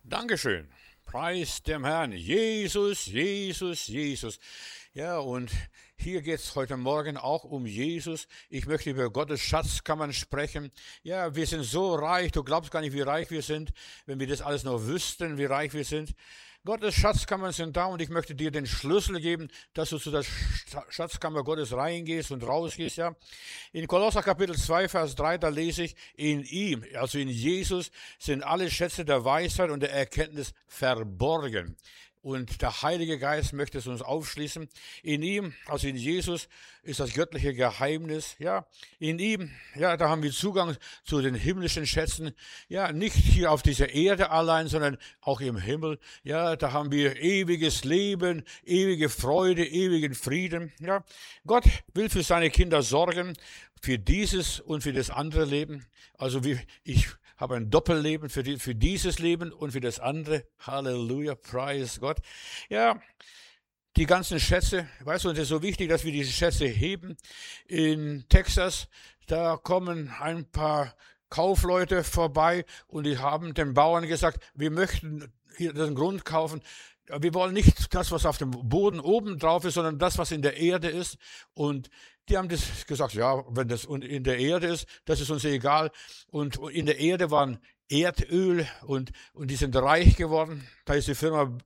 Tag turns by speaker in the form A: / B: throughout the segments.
A: Dankeschön. Preis dem Herrn. Jesus, Jesus, Jesus. Ja, und hier geht es heute Morgen auch um Jesus. Ich möchte über Gottes Schatzkammern sprechen. Ja, wir sind so reich, du glaubst gar nicht, wie reich wir sind, wenn wir das alles nur wüssten, wie reich wir sind. Gottes Schatzkammern sind da und ich möchte dir den Schlüssel geben, dass du zu der Schatzkammer Gottes reingehst und rausgehst. Ja. In Kolosser Kapitel 2, Vers 3, da lese ich, in ihm, also in Jesus, sind alle Schätze der Weisheit und der Erkenntnis verborgen. Und der Heilige Geist möchte es uns aufschließen. In ihm, also in Jesus, ist das göttliche Geheimnis. Ja, in ihm, ja, da haben wir Zugang zu den himmlischen Schätzen. Ja, nicht hier auf dieser Erde allein, sondern auch im Himmel. Ja, da haben wir ewiges Leben, ewige Freude, ewigen Frieden. Ja, Gott will für seine Kinder sorgen, für dieses und für das andere Leben. Also ich habe ein Doppelleben für dieses Leben und für das andere. Halleluja, praise Gott. Ja, die ganzen Schätze, weißt du, und es ist so wichtig, dass wir diese Schätze heben. In Texas, da kommen ein paar Kaufleute vorbei und die haben den Bauern gesagt, wir möchten hier den Grund kaufen. Wir wollen nicht das, was auf dem Boden oben drauf ist, sondern das, was in der Erde ist. Und die haben das gesagt, ja, wenn das in der Erde ist, das ist uns egal. Und in der Erde waren Erdöl und die sind reich geworden. Da ist die Firma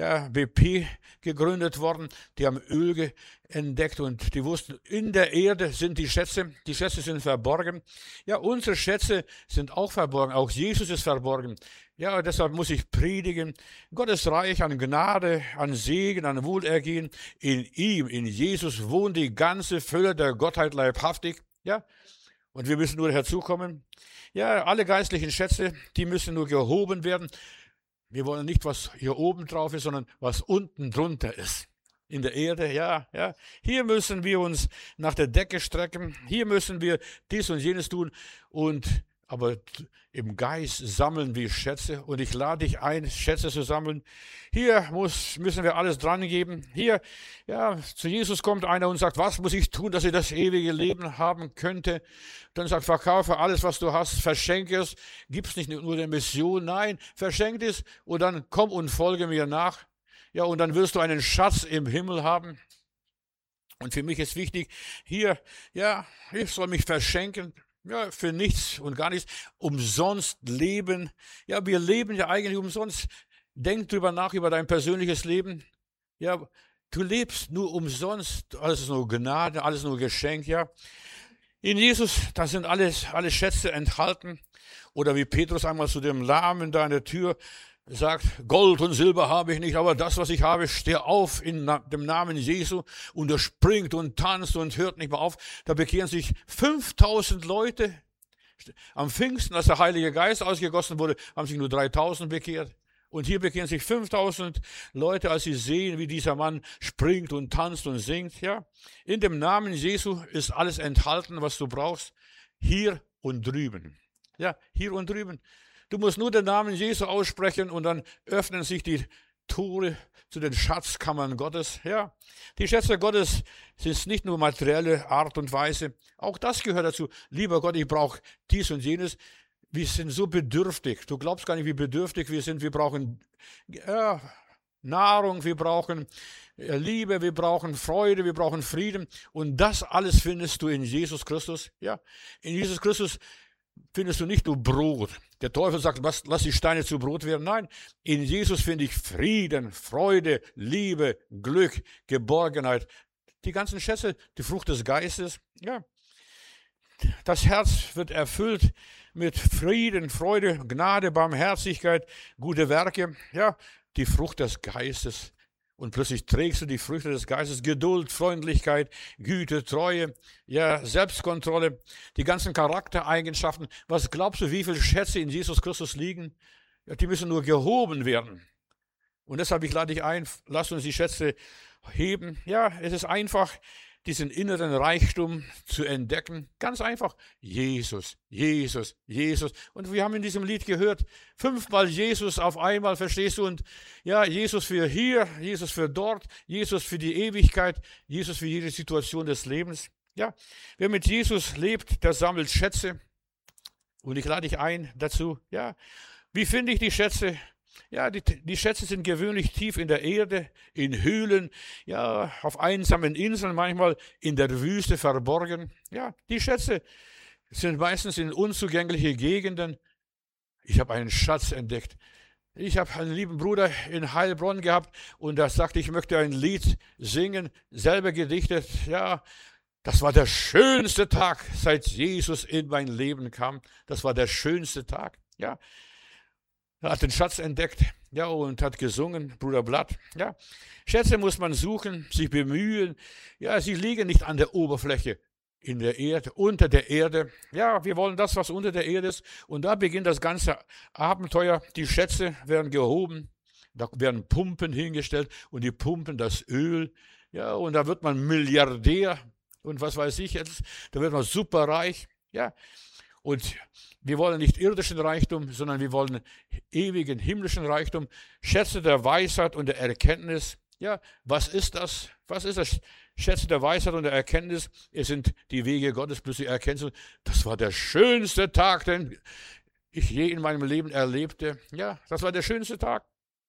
A: BP gegründet worden. Die haben Öl entdeckt und die wussten, in der Erde sind die Schätze sind verborgen. Ja, unsere Schätze sind auch verborgen, auch Jesus ist verborgen. Ja, deshalb muss ich predigen. Gott ist reich an Gnade, an Segen, an Wohlergehen. In ihm, in Jesus wohnt die ganze Fülle der Gottheit leibhaftig. Ja, und wir müssen nur herzukommen. Ja, alle geistlichen Schätze, die müssen nur gehoben werden. Wir wollen nicht, was hier oben drauf ist, sondern was unten drunter ist. In der Erde, ja. Hier müssen wir uns nach der Decke strecken. Hier müssen wir dies und jenes tun. Aber im Geist sammeln wir Schätze. Und ich lade dich ein, Schätze zu sammeln. Hier müssen wir alles dran geben. Hier, ja, zu Jesus kommt einer und sagt, was muss ich tun, dass ich das ewige Leben haben könnte? Dann sagt, verkaufe alles, was du hast, verschenke es. Gib's nicht nur der Mission, nein, verschenke es und dann komm und folge mir nach. Ja, und dann wirst du einen Schatz im Himmel haben. Und für mich ist wichtig, hier, ja, ich soll mich verschenken. Ja, für nichts und gar nichts. Umsonst leben. Ja, wir leben ja eigentlich umsonst. Denk drüber nach, über dein persönliches Leben. Ja, du lebst nur umsonst. Alles ist nur Gnade, alles nur Geschenk, ja. In Jesus, da sind alle Schätze enthalten. Oder wie Petrus einmal zu dem Lahmen da an der Tür sagt, Gold und Silber habe ich nicht, aber das, was ich habe, steh auf in dem Namen Jesu. Und er springt und tanzt und hört nicht mehr auf. Da bekehren sich 5000 Leute. Am Pfingsten, als der Heilige Geist ausgegossen wurde, haben sich nur 3000 bekehrt. Und hier bekehren sich 5000 Leute, als sie sehen, wie dieser Mann springt und tanzt und singt. Ja, in dem Namen Jesu ist alles enthalten, was du brauchst. Hier und drüben. Ja, hier und drüben. Du musst nur den Namen Jesu aussprechen und dann öffnen sich die Tore zu den Schatzkammern Gottes. Ja, die Schätze Gottes sind nicht nur materielle Art und Weise. Auch das gehört dazu. Lieber Gott, ich brauche dies und jenes. Wir sind so bedürftig. Du glaubst gar nicht, wie bedürftig wir sind. Wir brauchen Nahrung, wir brauchen Liebe, wir brauchen Freude, wir brauchen Frieden. Und das alles findest du in Jesus Christus. Ja, in Jesus Christus findest du nicht nur Brot. Der Teufel sagt, lass die Steine zu Brot werden. Nein, in Jesus finde ich Frieden, Freude, Liebe, Glück, Geborgenheit. Die ganzen Schätze, die Frucht des Geistes. Ja, das Herz wird erfüllt mit Frieden, Freude, Gnade, Barmherzigkeit, gute Werke. Ja, die Frucht des Geistes. Und plötzlich trägst du die Früchte des Geistes, Geduld, Freundlichkeit, Güte, Treue, ja, Selbstkontrolle, die ganzen Charaktereigenschaften. Was glaubst du, wie viele Schätze in Jesus Christus liegen? Ja, die müssen nur gehoben werden. Und deshalb, ich lade dich ein, lass uns die Schätze heben. Ja, es ist einfach, diesen inneren Reichtum zu entdecken. Ganz einfach. Jesus, Jesus, Jesus. Und wir haben in diesem Lied gehört, 5-mal Jesus auf einmal, verstehst du? Und ja, Jesus für hier, Jesus für dort, Jesus für die Ewigkeit, Jesus für jede Situation des Lebens. Ja, wer mit Jesus lebt, der sammelt Schätze. Und ich lade dich ein dazu. Ja, wie finde ich die Schätze? Ja, die Schätze sind gewöhnlich tief in der Erde, in Höhlen, ja, auf einsamen Inseln, manchmal in der Wüste verborgen. Ja, die Schätze sind meistens in unzugängliche Gegenden. Ich habe einen Schatz entdeckt. Ich habe einen lieben Bruder in Heilbronn gehabt und der sagte, ich möchte ein Lied singen, selber gedichtet. Ja, das war der schönste Tag, seit Jesus in mein Leben kam. Das war der schönste Tag. Ja, er hat den Schatz entdeckt, ja, und hat gesungen, Bruder Blatt. Ja, Schätze muss man suchen, sich bemühen. Ja, sie liegen nicht an der Oberfläche in der Erde, unter der Erde. Ja, wir wollen das, was unter der Erde ist. Und da beginnt das ganze Abenteuer. Die Schätze werden gehoben, da werden Pumpen hingestellt und die pumpen das Öl. Ja, und da wird man Milliardär und was weiß ich jetzt. Da wird man superreich. Ja, und wir wollen nicht irdischen Reichtum, sondern wir wollen ewigen himmlischen Reichtum, Schätze der Weisheit und der Erkenntnis. Ja, was ist das? Was ist das? Schätze der Weisheit und der Erkenntnis. Es sind die Wege Gottes plus die Erkenntnis. Das war der schönste Tag, den ich je in meinem Leben erlebte. Ja, das war der schönste Tag.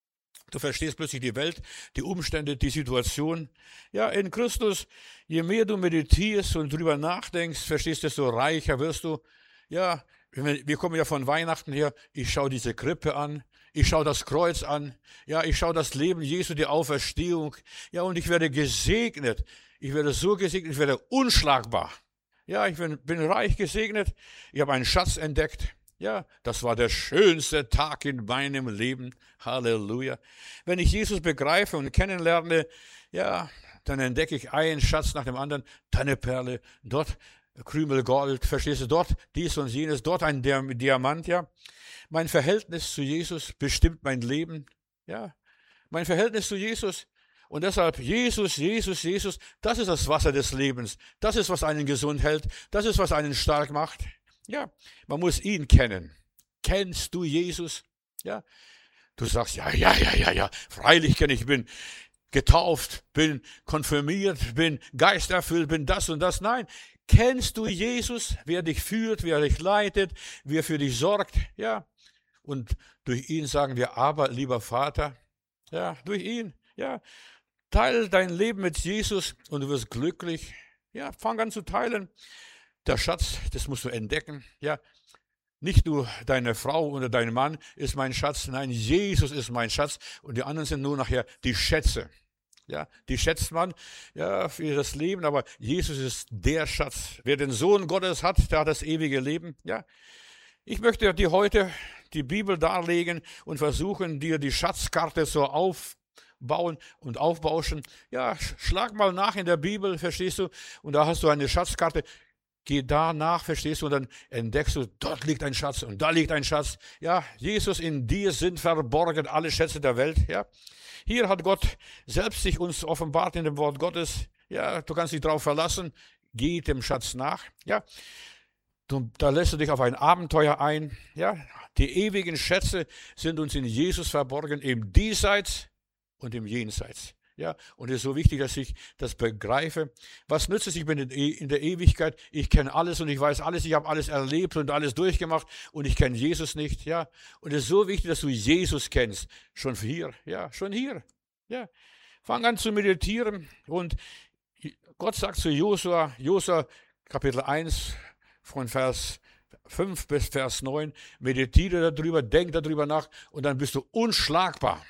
A: Du verstehst plötzlich die Welt, die Umstände, die Situation. Ja, in Christus, je mehr du meditierst und drüber nachdenkst, verstehst, desto reicher wirst du. Ja, wir kommen ja von Weihnachten her, ich schaue diese Krippe an, ich schaue das Kreuz an, ja, ich schaue das Leben Jesu, die Auferstehung, ja, und ich werde gesegnet, ich werde so gesegnet, ich werde unschlagbar. Ja, ich bin reich gesegnet, ich habe einen Schatz entdeckt, ja, das war der schönste Tag in meinem Leben, Halleluja. Wenn ich Jesus begreife und kennenlerne, ja, dann entdecke ich einen Schatz nach dem anderen, deine Perle, dort Krümel Gold, verstehst du, dort dies und jenes, dort ein Diamant, ja. Mein Verhältnis zu Jesus bestimmt mein Leben, ja. Mein Verhältnis zu Jesus. Und deshalb Jesus, Jesus, Jesus, das ist das Wasser des Lebens. Das ist, was einen gesund hält. Das ist, was einen stark macht. Ja, man muss ihn kennen. Kennst du Jesus? Ja. Du sagst, ja, freilich kenne ich, bin getauft, bin konfirmiert, bin geisterfüllt, bin das und das. Nein, kennst du Jesus, wer dich führt, wer dich leitet, wer für dich sorgt? Ja, und durch ihn sagen wir, aber lieber Vater, ja, durch ihn, ja, teile dein Leben mit Jesus und du wirst glücklich. Ja, fang an zu teilen. Der Schatz, das musst du entdecken, ja. Nicht nur deine Frau oder dein Mann ist mein Schatz, nein, Jesus ist mein Schatz und die anderen sind nur nachher die Schätze. Ja, die schätzt man ja für das Leben, aber Jesus ist der Schatz. Wer den Sohn Gottes hat, der hat das ewige Leben. Ja, ich möchte dir heute die Bibel darlegen und versuchen, dir die Schatzkarte so aufbauen und aufbauschen. Ja, schlag mal nach in der Bibel, verstehst du? Und da hast du eine Schatzkarte. Geh da nach, verstehst du, und dann entdeckst du, dort liegt ein Schatz und da liegt ein Schatz. Ja, Jesus, in dir sind verborgen alle Schätze der Welt. Ja, hier hat Gott selbst sich uns offenbart in dem Wort Gottes. Ja, du kannst dich darauf verlassen. Geh dem Schatz nach. Ja, da lässt du dich auf ein Abenteuer ein. Ja, die ewigen Schätze sind uns in Jesus verborgen, im Diesseits und im Jenseits. Ja, und es ist so wichtig, dass ich das begreife. Was nützt es? Ich bin in der Ewigkeit, ich kenne alles und ich weiß alles, ich habe alles erlebt und alles durchgemacht und ich kenne Jesus nicht. Ja, und es ist so wichtig, dass du Jesus kennst. Schon hier, ja, schon hier. Ja, fang an zu meditieren und Gott sagt zu Josua, Kapitel 1 von Vers 5 bis Vers 9, meditiere darüber, denk darüber nach und dann bist du unschlagbar.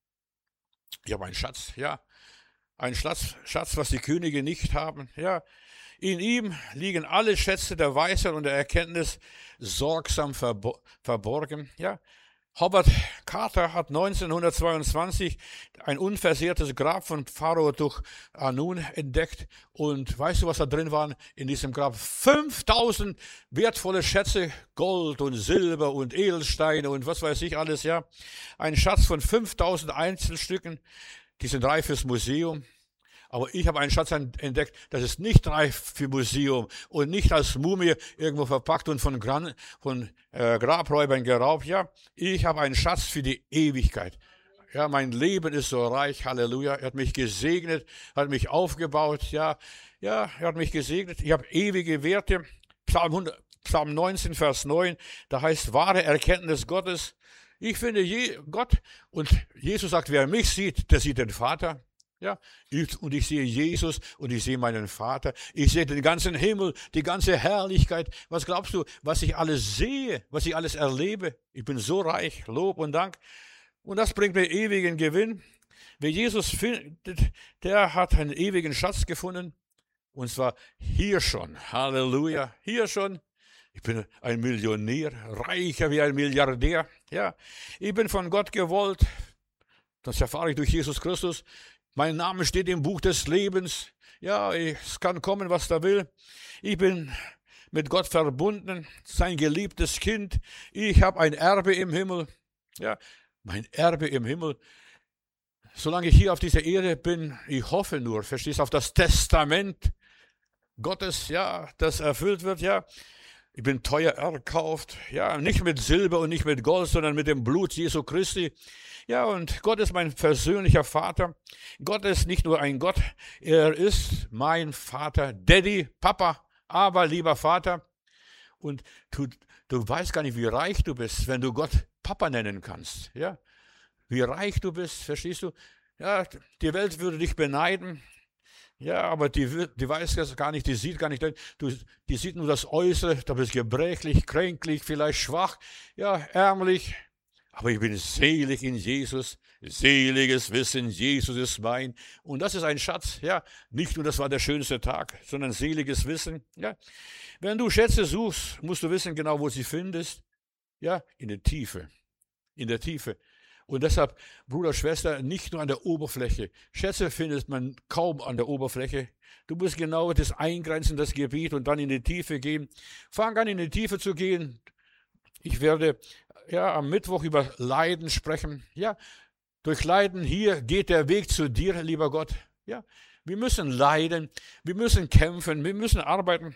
A: Ich habe einen Schatz, ja, einen Schatz, was die Könige nicht haben, ja. In ihm liegen alle Schätze der Weisheit und der Erkenntnis sorgsam verborgen, ja. Robert Carter hat 1922 ein unversehrtes Grab von Pharao Tuchanun entdeckt und weißt du, was da drin war in diesem Grab? 5000 wertvolle Schätze, Gold und Silber und Edelsteine und was weiß ich alles, ja. Ein Schatz von 5000 Einzelstücken, die sind reif fürs Museum. Aber ich habe einen Schatz entdeckt, das ist nicht reif für Museum und nicht als Mumie irgendwo verpackt und von Grabräubern geraubt. Ja, ich habe einen Schatz für die Ewigkeit. Ja, mein Leben ist so reich, Halleluja. Er hat mich gesegnet, hat mich aufgebaut. Ja, er hat mich gesegnet. Ich habe ewige Werte. Psalm 19, Vers 9, da heißt wahre Erkenntnis Gottes. Ich finde Gott, und Jesus sagt, wer mich sieht, der sieht den Vater. Ja, und ich sehe Jesus und ich sehe meinen Vater. Ich sehe den ganzen Himmel, die ganze Herrlichkeit. Was glaubst du, was ich alles sehe, was ich alles erlebe? Ich bin so reich, Lob und Dank. Und das bringt mir ewigen Gewinn. Wer Jesus findet, der hat einen ewigen Schatz gefunden. Und zwar hier schon. Halleluja, hier schon. Ich bin ein Millionär, reicher wie ein Milliardär. Ja, ich bin von Gott gewollt. Das erfahre ich durch Jesus Christus. Mein Name steht im Buch des Lebens. Ja, es kann kommen, was da will. Ich bin mit Gott verbunden, sein geliebtes Kind. Ich habe ein Erbe im Himmel. Ja, mein Erbe im Himmel. Solange ich hier auf dieser Erde bin, ich hoffe nur, verstehst du, auf das Testament Gottes, ja, das erfüllt wird, ja. Ich bin teuer erkauft, ja, nicht mit Silber und nicht mit Gold, sondern mit dem Blut Jesu Christi. Ja, und Gott ist mein persönlicher Vater. Gott ist nicht nur ein Gott, er ist mein Vater, Daddy, Papa, aber lieber Vater. Und du weißt gar nicht, wie reich du bist, wenn du Gott Papa nennen kannst. Ja, wie reich du bist, verstehst du? Ja, die Welt würde dich beneiden. Ja, aber die weiß das gar nicht, die sieht gar nicht, die sieht nur das Äußere, da bist du gebrechlich, kränklich, vielleicht schwach, ja, ärmlich. Aber ich bin selig in Jesus, seliges Wissen, Jesus ist mein. Und das ist ein Schatz, ja, nicht nur das war der schönste Tag, sondern seliges Wissen, ja. Wenn du Schätze suchst, musst du wissen genau, wo du sie findest, ja, in der Tiefe, in der Tiefe. Und deshalb, Bruder, Schwester, nicht nur an der Oberfläche. Schätze findet man kaum an der Oberfläche. Du musst genau das eingrenzen, das Gebiet, und dann in die Tiefe gehen. Fang an, in die Tiefe zu gehen. Ich werde ja am Mittwoch über Leiden sprechen. Ja, durch Leiden hier geht der Weg zu dir, lieber Gott. Ja, wir müssen leiden, wir müssen kämpfen, wir müssen arbeiten.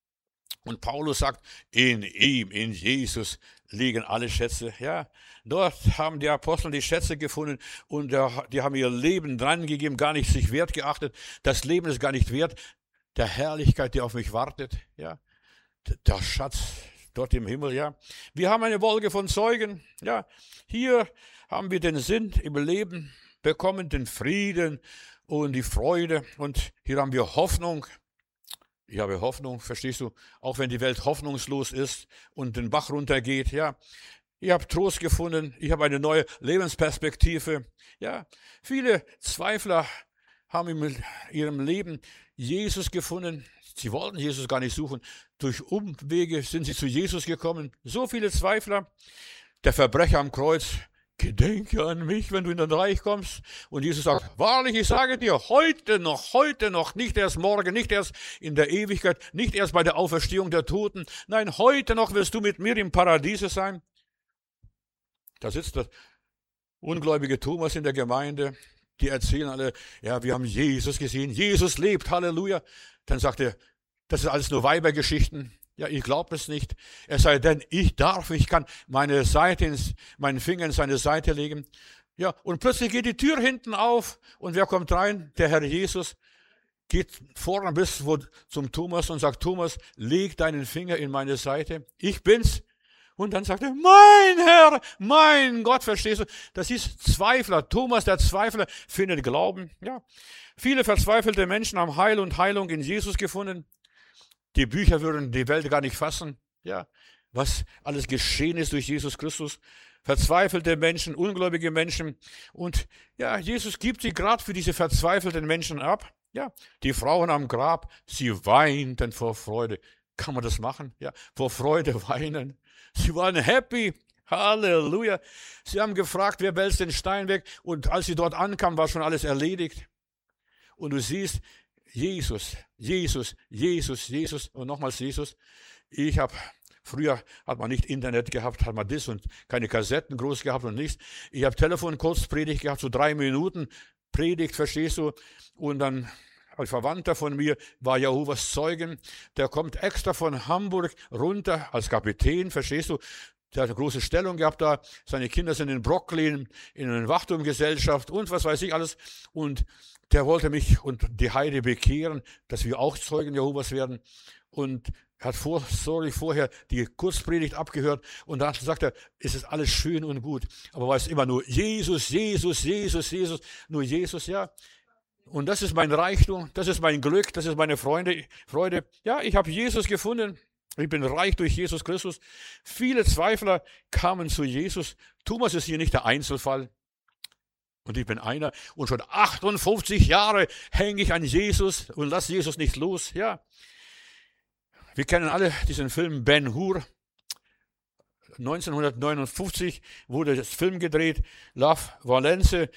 A: Und Paulus sagt, in ihm, in Jesus liegen alle Schätze. Ja, dort haben die Apostel die Schätze gefunden und die haben ihr Leben dran gegeben, gar nicht sich wert geachtet. Das Leben ist gar nicht wert der Herrlichkeit, die auf mich wartet. Ja, der Schatz dort im Himmel. Ja, wir haben eine Wolke von Zeugen. Ja, hier haben wir den Sinn im Leben bekommen, den Frieden und die Freude. Und hier haben wir Hoffnung. Ich habe Hoffnung, verstehst du? Auch wenn die Welt hoffnungslos ist und den Bach runtergeht, ja. Ich habe Trost gefunden, ich habe eine neue Lebensperspektive, ja. Viele Zweifler haben in ihrem Leben Jesus gefunden. Sie wollten Jesus gar nicht suchen. Durch Umwege sind sie zu Jesus gekommen. So viele Zweifler. Der Verbrecher am Kreuz, gedenke an mich, wenn du in dein Reich kommst. Und Jesus sagt, wahrlich, ich sage dir, heute noch, nicht erst morgen, nicht erst in der Ewigkeit, nicht erst bei der Auferstehung der Toten. Nein, heute noch wirst du mit mir im Paradiese sein. Da sitzt der ungläubige Thomas in der Gemeinde. Die erzählen alle, ja, wir haben Jesus gesehen, Jesus lebt, Halleluja. Dann sagt er, das ist alles nur Weibergeschichten. Ja, ich glaube es nicht. Es sei denn, ich kann meinen Finger in seine Seite legen. Ja, und plötzlich geht die Tür hinten auf und wer kommt rein? Der Herr Jesus geht vorne bis zum Thomas und sagt, Thomas, leg deinen Finger in meine Seite. Ich bin's. Und dann sagt er, mein Herr, mein Gott, verstehst du? Das ist Zweifler. Thomas, der Zweifler, findet Glauben. Ja, viele verzweifelte Menschen haben Heil und Heilung in Jesus gefunden. Die Bücher würden die Welt gar nicht fassen, ja, was alles geschehen ist durch Jesus Christus. Verzweifelte Menschen, ungläubige Menschen. Und ja, Jesus gibt sie gerade für diese verzweifelten Menschen ab. Ja, die Frauen am Grab, sie weinten vor Freude. Kann man das machen? Ja, vor Freude weinen. Sie waren happy. Halleluja. Sie haben gefragt, wer wälzt den Stein weg? Und als sie dort ankamen, war schon alles erledigt. Und du siehst, Jesus und nochmals Jesus. Früher hat man nicht Internet gehabt, hat man das und keine Kassetten groß gehabt und nichts. Ich habe Telefon-Kurzpredigt gehabt, so 3 Minuten Predigt, verstehst du? Und dann ein Verwandter von mir war Jehovas Zeugen, der kommt extra von Hamburg runter als Kapitän, verstehst du? Der hat eine große Stellung gehabt da, seine Kinder sind in Brooklyn, in einer Wachturmgesellschaft und was weiß ich alles. Und der wollte mich und die Heide bekehren, dass wir auch Zeugen Jehovas werden. Und Hat vorher die Kurzpredigt abgehört und dann sagt er, es ist alles schön und gut. Aber weil es immer nur Jesus, Jesus, Jesus, Jesus, nur Jesus, ja. Und das ist mein Reichtum, das ist mein Glück, das ist meine Freude. Ja, ich habe Jesus gefunden. Ich bin reich durch Jesus Christus. Viele Zweifler kamen zu Jesus. Thomas ist hier nicht der Einzelfall. Und ich bin einer. Und schon 58 Jahre hänge ich an Jesus und lasse Jesus nicht los. Ja. Wir kennen alle diesen Film Ben Hur. 1959 wurde das Film gedreht. Love Valence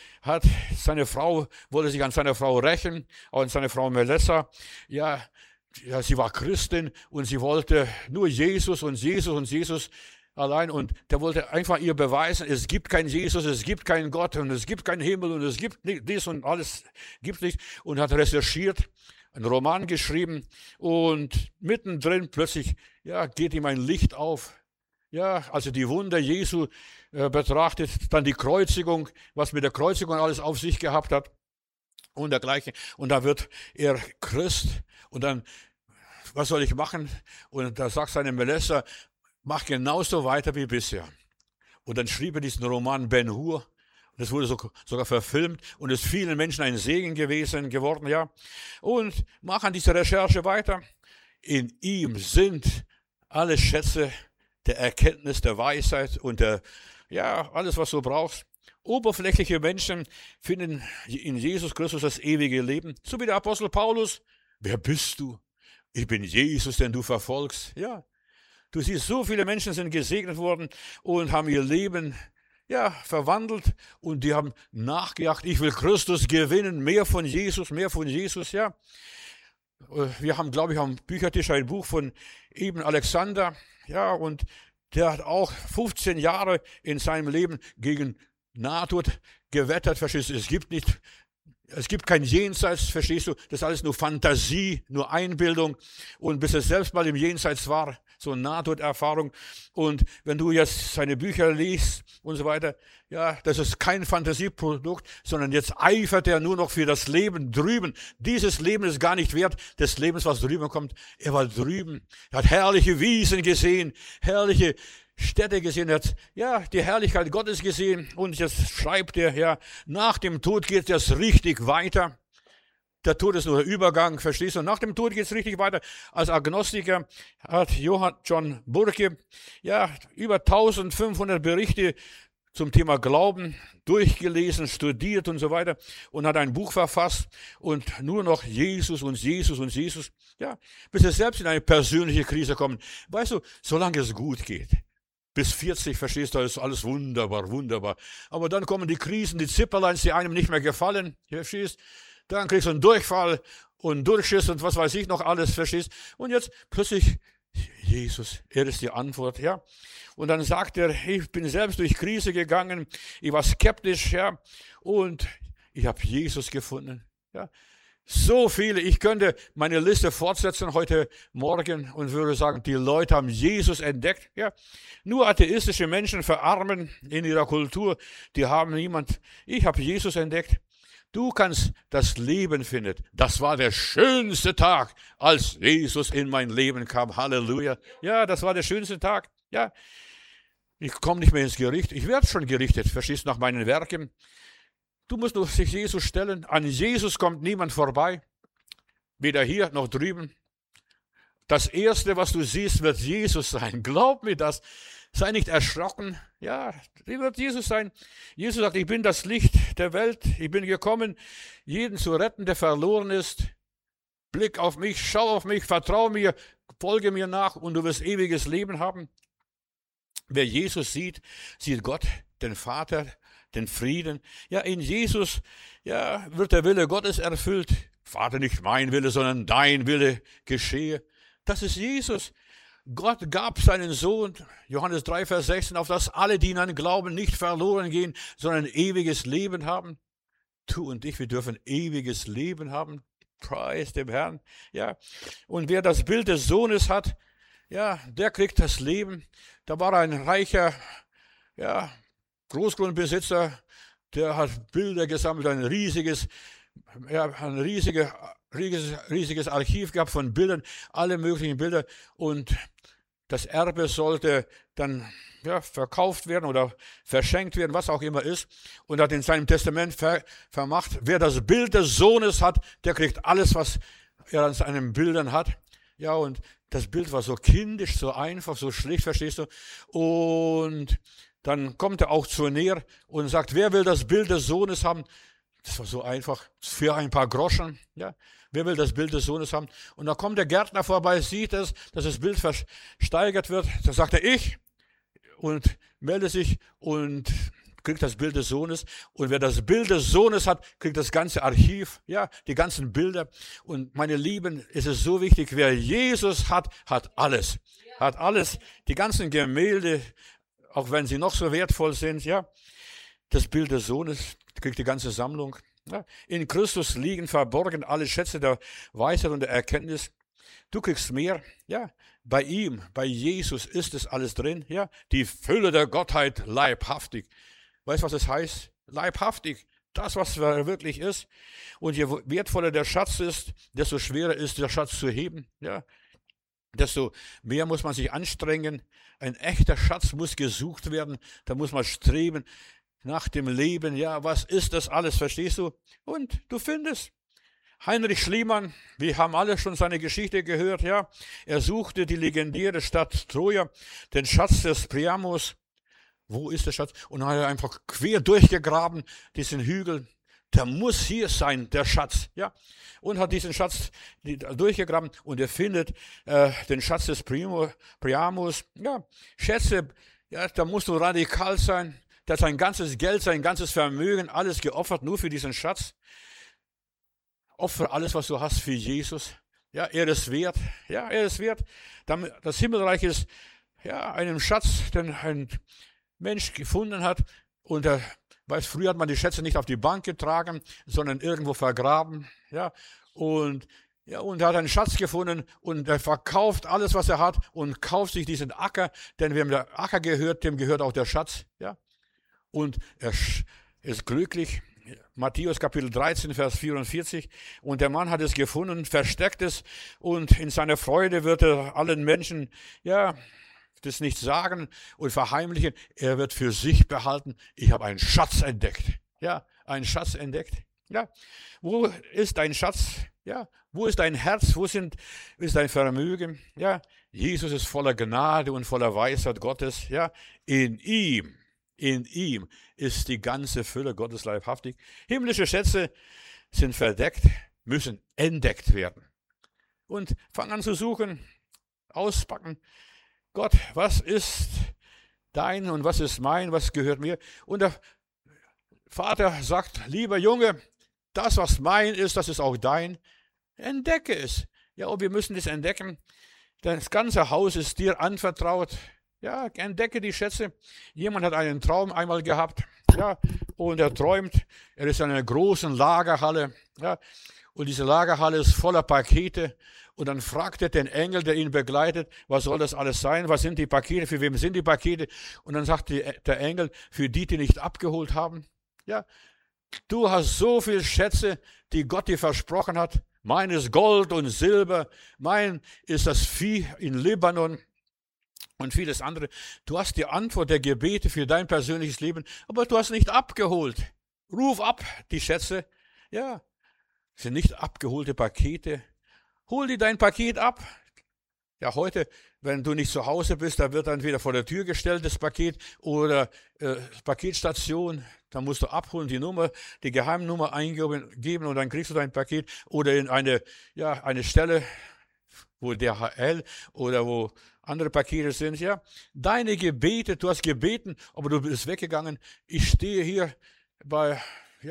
A: wollte sich an seiner Frau rächen, auch an seine Frau Melissa. Ja, sie war Christin und sie wollte nur Jesus und Jesus und Jesus allein. Und der wollte einfach ihr beweisen, es gibt keinen Jesus, es gibt keinen Gott und es gibt keinen Himmel und es gibt nicht dies und alles gibt nicht. Und hat recherchiert, einen Roman geschrieben und mittendrin plötzlich geht ihm ein Licht auf. Ja, also die Wunder Jesu betrachtet, dann die Kreuzigung, was mit der Kreuzigung alles auf sich gehabt hat und dergleichen. Und da wird er Christ und dann, was soll ich machen? Und da sagt seine Melissa, mach genauso weiter wie bisher. Und dann schrieb er diesen Roman Ben Hur. Das wurde sogar verfilmt und ist vielen Menschen ein Segen geworden, ja. Und machen diese Recherche weiter. In ihm sind alle Schätze der Erkenntnis, der Weisheit und alles, was du brauchst. Oberflächliche Menschen finden in Jesus Christus das ewige Leben. So wie der Apostel Paulus. Wer bist du? Ich bin Jesus, den du verfolgst. Ja, du siehst, so viele Menschen sind gesegnet worden und haben ihr Leben verwandelt und die haben nachgejagt. Ich will Christus gewinnen, mehr von Jesus, ja. Wir haben, glaube ich, am Büchertisch ein Buch von Eben Alexander, ja, und der hat auch 15 Jahre in seinem Leben gegen Nahtod gewettert, verstehst du, es gibt kein Jenseits, verstehst du, das ist alles nur Fantasie, nur Einbildung und bis er selbst mal im Jenseits war, so eine Nahtoderfahrung und wenn du jetzt seine Bücher liest und so weiter, ja, das ist kein Fantasieprodukt, sondern jetzt eifert er nur noch für das Leben drüben. Dieses Leben ist gar nicht wert des Lebens, was drüben kommt. Er war drüben, er hat herrliche Wiesen gesehen, herrliche Städte gesehen, er hat die Herrlichkeit Gottes gesehen und jetzt schreibt er, nach dem Tod geht es richtig weiter. Der Tod ist nur der Übergang, verstehst du? Nach dem Tod geht es richtig weiter. Als Agnostiker hat John Burke über 1500 Berichte zum Thema Glauben durchgelesen, studiert und so weiter und hat ein Buch verfasst und nur noch Jesus und Jesus und Jesus, bis er selbst in eine persönliche Krise kommt. Weißt du, solange es gut geht, bis 40, verstehst du, ist alles wunderbar. Aber dann kommen die Krisen, die Zipperleins, die einem nicht mehr gefallen, verstehst? Dann kriegst du einen Durchfall und Durchschiss und was weiß ich noch alles, verstehst? Und jetzt plötzlich, Jesus, er ist die Antwort, ja. Und dann sagt er, ich bin selbst durch Krise gegangen, ich war skeptisch, und ich habe Jesus gefunden, So viele, ich könnte meine Liste fortsetzen heute Morgen und würde sagen, die Leute haben Jesus entdeckt. Nur atheistische Menschen verarmen in ihrer Kultur, die haben niemand. Ich habe Jesus entdeckt. Du kannst das Leben finden. Das war der schönste Tag, als Jesus in mein Leben kam. Halleluja. Ja, das war der schönste Tag. Ja, ich komme nicht mehr ins Gericht. Ich werde schon gerichtet, verstehst du, nach meinen Werken. Du musst nur sich Jesus stellen. An Jesus kommt niemand vorbei. Weder hier noch drüben. Das Erste, was du siehst, wird Jesus sein. Glaub mir das. Sei nicht erschrocken. Ja, wird Jesus sein. Jesus sagt, ich bin das Licht der Welt. Ich bin gekommen, jeden zu retten, der verloren ist. Blick auf mich, schau auf mich, vertrau mir, folge mir nach und du wirst ewiges Leben haben. Wer Jesus sieht, sieht Gott, den Vater, den Frieden. Ja, in Jesus, wird der Wille Gottes erfüllt. Vater, nicht mein Wille, sondern dein Wille geschehe. Das ist Jesus. Gott gab seinen Sohn, Johannes 3, Vers 16, auf dass alle, die ihn an glauben, nicht verloren gehen, sondern ein ewiges Leben haben. Du und ich, wir dürfen ewiges Leben haben. Preis dem Herrn. Ja. Und wer das Bild des Sohnes hat, der kriegt das Leben. Da war ein reicher, Großgrundbesitzer, der hat Bilder gesammelt, eine riesige riesiges Archiv gehabt von Bildern, alle möglichen Bilder. Und das Erbe sollte dann verkauft werden oder verschenkt werden, was auch immer ist. Und hat in seinem Testament vermacht, wer das Bild des Sohnes hat, der kriegt alles, was er an seinen Bildern hat. Ja, und das Bild war so kindisch, so einfach, so schlicht, verstehst du? Und dann kommt er auch zu näher und sagt, wer will das Bild des Sohnes haben? Das war so einfach, für ein paar Groschen. Ja, wer will das Bild des Sohnes haben? Und da kommt der Gärtner vorbei, sieht es, dass das Bild versteigert wird. Da sagt er, ich, und meldet sich und kriegt das Bild des Sohnes. Und wer das Bild des Sohnes hat, kriegt das ganze Archiv, ja, die ganzen Bilder. Und meine Lieben, es ist so wichtig, wer Jesus hat, hat alles. Hat alles, die ganzen Gemälde, auch wenn sie noch so wertvoll sind, ja. Das Bild des Sohnes kriegt die ganze Sammlung. Ja. In Christus liegen verborgen alle Schätze der Weisheit und der Erkenntnis. Du kriegst mehr, ja. Bei ihm, bei Jesus ist es alles drin, ja. Die Fülle der Gottheit leibhaftig. Weißt du, was es heißt? Leibhaftig. Das, was er wirklich ist. Und je wertvoller der Schatz ist, desto schwerer ist der Schatz zu heben, ja. Desto mehr muss man sich anstrengen. Ein echter Schatz muss gesucht werden. Da muss man streben nach dem Leben. Ja, was ist das alles, verstehst du? Und du findest. Heinrich Schliemann, wir haben alle schon seine Geschichte gehört, ja. Er suchte die legendäre Stadt Troja, den Schatz des Priamos. Wo ist der Schatz? Und dann hat er einfach quer durchgegraben, diesen Hügel. Der muss hier sein, der Schatz, ja. Und hat diesen Schatz durchgegraben und er findet den Schatz des Priamos. Ja, Schätze, ja, da musst du radikal sein. Der hat sein ganzes Geld, sein ganzes Vermögen, alles geopfert, nur für diesen Schatz. Opfer alles, was du hast, für Jesus. Ja, er ist wert. Ja, er ist wert. Das Himmelreich ist ja einem Schatz, den ein Mensch gefunden hat. Und früher hat man die Schätze nicht auf die Bank getragen, sondern irgendwo vergraben. Ja, und er hat einen Schatz gefunden und er verkauft alles, was er hat und kauft sich diesen Acker, denn wem der Acker gehört, dem gehört auch der Schatz. Ja, und er ist glücklich. Matthäus Kapitel 13, Vers 44. Und der Mann hat es gefunden, versteckt es und in seiner Freude wird er allen Menschen, ja, das nicht sagen und verheimlichen. Er wird für sich behalten. Ich habe einen Schatz entdeckt. Ja, einen Schatz entdeckt. Ja, wo ist dein Schatz? Ja, wo ist dein Herz? Ist dein Vermögen? Ja, Jesus ist voller Gnade und voller Weisheit Gottes. Ja, in ihm ist die ganze Fülle Gottes leibhaftig. Himmlische Schätze sind verdeckt, müssen entdeckt werden. Und fang an zu suchen, auspacken. Gott, was ist dein und was ist mein, was gehört mir? Und der Vater sagt, lieber Junge, das, was mein ist, das ist auch dein. Entdecke es. Ja, und wir müssen es entdecken. Das ganze Haus ist dir anvertraut. Ja, entdecke die Schätze. Jemand hat einen Traum einmal gehabt, ja, und er träumt, er ist in einer großen Lagerhalle, ja, und diese Lagerhalle ist voller Pakete. Und dann fragt er den Engel, der ihn begleitet, was soll das alles sein? Was sind die Pakete? Für wem sind die Pakete? Und dann sagt der Engel, für die nicht abgeholt haben. Ja, du hast so viel Schätze, die Gott dir versprochen hat. Mein ist Gold und Silber. Mein ist das Vieh in Libanon. Und vieles andere. Du hast die Antwort der Gebete für dein persönliches Leben, aber du hast nicht abgeholt. Ruf ab die Schätze. Ja, sind nicht abgeholte Pakete. Hol dir dein Paket ab. Ja, heute, wenn du nicht zu Hause bist, da wird dann wieder vor der Tür gestellt, das Paket, oder Paketstation, da musst du abholen, die Geheimnummer eingeben und dann kriegst du dein Paket, oder in eine Stelle, wo DHL oder wo andere Pakete sind, ja. Deine Gebete, du hast gebeten, aber du bist weggegangen. Ich stehe hier bei,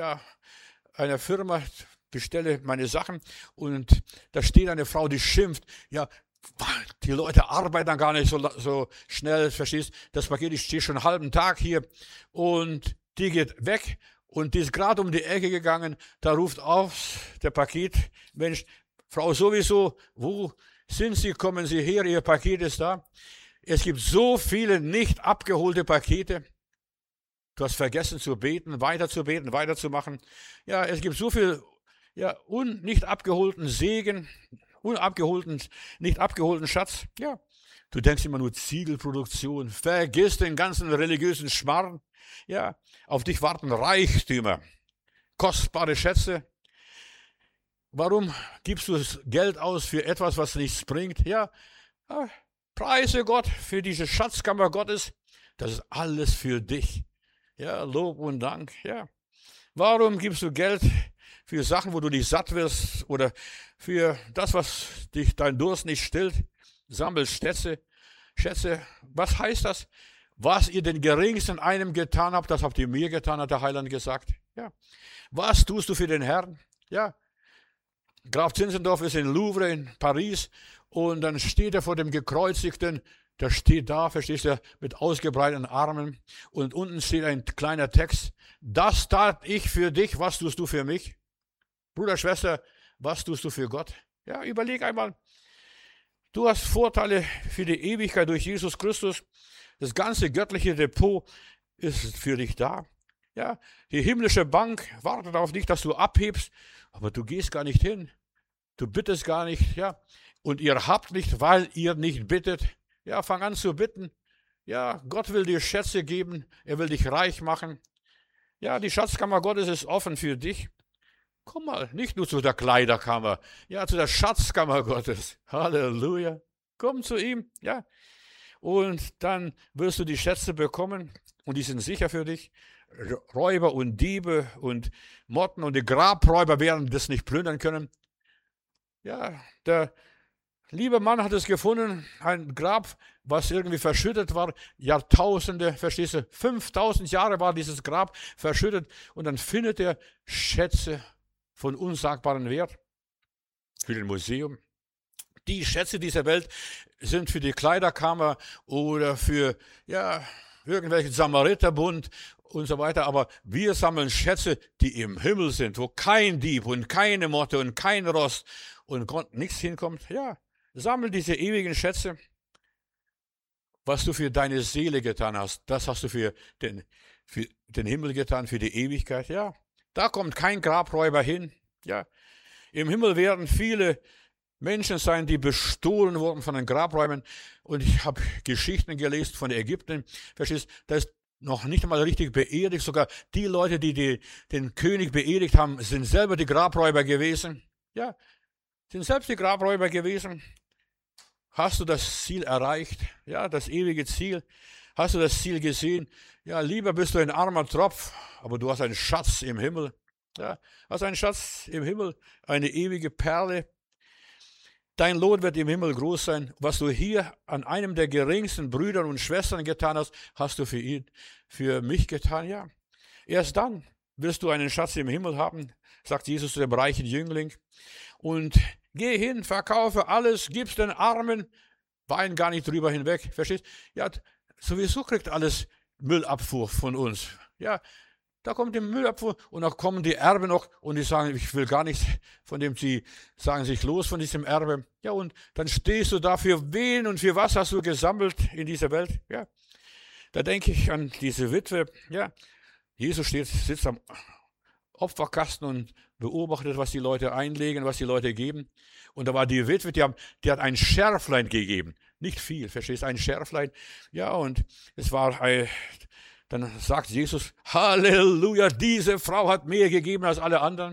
A: einer Firma, bestelle meine Sachen und da steht eine Frau, die schimpft, ja, die Leute arbeiten gar nicht so schnell, verstehst? Das Paket, ich stehe schon einen halben Tag hier und die geht weg und die ist gerade um die Ecke gegangen, da ruft auf der Paketmensch, Frau sowieso, wo sind Sie, kommen Sie her, Ihr Paket ist da. Es gibt so viele nicht abgeholte Pakete. Du hast vergessen zu beten, weiterzumachen. Ja, es gibt so viel ja, und nicht abgeholten Segen, nicht abgeholten Schatz, ja. Du denkst immer nur Ziegelproduktion, vergiss den ganzen religiösen Schmarrn, ja. Auf dich warten Reichtümer, kostbare Schätze. Warum gibst du das Geld aus für etwas, was nichts bringt? Ja, preise Gott für diese Schatzkammer Gottes. Das ist alles für dich. Ja, Lob und Dank. Ja. Warum gibst du Geld für Sachen, wo du nicht satt wirst oder für das, was dich dein Durst nicht stillt? Sammelst Schätze. Was heißt das? Was ihr den Geringsten einem getan habt, das habt ihr mir getan, hat der Heiland gesagt. Ja. Was tust du für den Herrn? Ja. Graf Zinzendorf ist in Louvre in Paris und dann steht er vor dem Gekreuzigten, der steht da, verstehst du, mit ausgebreiteten Armen und unten steht ein kleiner Text, das tat ich für dich, was tust du für mich? Bruder, Schwester, was tust du für Gott? Ja, überleg einmal, du hast Vorteile für die Ewigkeit durch Jesus Christus, das ganze göttliche Depot ist für dich da. Ja, die himmlische Bank wartet auf dich, dass du abhebst, aber du gehst gar nicht hin. Du bittest gar nicht, ja. Und ihr habt nicht, weil ihr nicht bittet. Ja, fang an zu bitten. Ja, Gott will dir Schätze geben. Er will dich reich machen. Ja, die Schatzkammer Gottes ist offen für dich. Komm mal, nicht nur zu der Kleiderkammer, ja, zu der Schatzkammer Gottes. Halleluja. Komm zu ihm, ja. Und dann wirst du die Schätze bekommen und die sind sicher für dich. Räuber und Diebe und Motten und die Grabräuber werden das nicht plündern können. Ja, der liebe Mann hat es gefunden, ein Grab, was irgendwie verschüttet war, Jahrtausende, verstehst du, 5000 Jahre war dieses Grab verschüttet und dann findet er Schätze von unsagbaren Wert für den Museum. Die Schätze dieser Welt sind für die Kleiderkammer oder für, ja, irgendwelchen Samariterbund und so weiter, aber wir sammeln Schätze, die im Himmel sind, wo kein Dieb und keine Motte und kein Rost und Gott nichts hinkommt. Ja, sammel diese ewigen Schätze. Was du für deine Seele getan hast, das hast du für den Himmel getan, für die Ewigkeit. Ja, da kommt kein Grabräuber hin. Ja, im Himmel werden viele Menschen sein, die bestohlen wurden von den Grabräumen. Und ich habe Geschichten gelesen von Ägypten. Verstehst du, da ist noch nicht einmal richtig beerdigt. Sogar die Leute, die den König beerdigt haben, sind selber die Grabräuber gewesen. Ja, sind selbst die Grabräuber gewesen. Hast du das Ziel erreicht? Ja, das ewige Ziel. Hast du das Ziel gesehen? Ja, lieber bist du ein armer Tropf, aber du hast einen Schatz im Himmel. Ja, hast einen Schatz im Himmel, eine ewige Perle. Dein Lohn wird im Himmel groß sein. Was du hier an einem der geringsten Brüder und Schwestern getan hast, hast du für mich getan. Ja, erst dann wirst du einen Schatz im Himmel haben, sagt Jesus zu dem reichen Jüngling. Und geh hin, verkaufe alles, gib's den Armen, wein gar nicht drüber hinweg. Verstehst? Ja, sowieso kriegt alles Müllabfuhr von uns. Ja, da kommt die Müllabfuhr und dann kommen die Erben noch und die sagen, ich will gar nichts von dem, sie sagen sich los von diesem Erbe. Ja, und dann stehst du da, für wen und für was hast du gesammelt in dieser Welt? Ja, da denke ich an diese Witwe. Ja, Jesus sitzt am Opferkasten und beobachtet, was die Leute einlegen, was die Leute geben. Und da war die Witwe, die hat ein Schärflein gegeben. Nicht viel, verstehst du, ein Schärflein. Ja, und es war dann sagt Jesus, Halleluja, diese Frau hat mehr gegeben als alle anderen.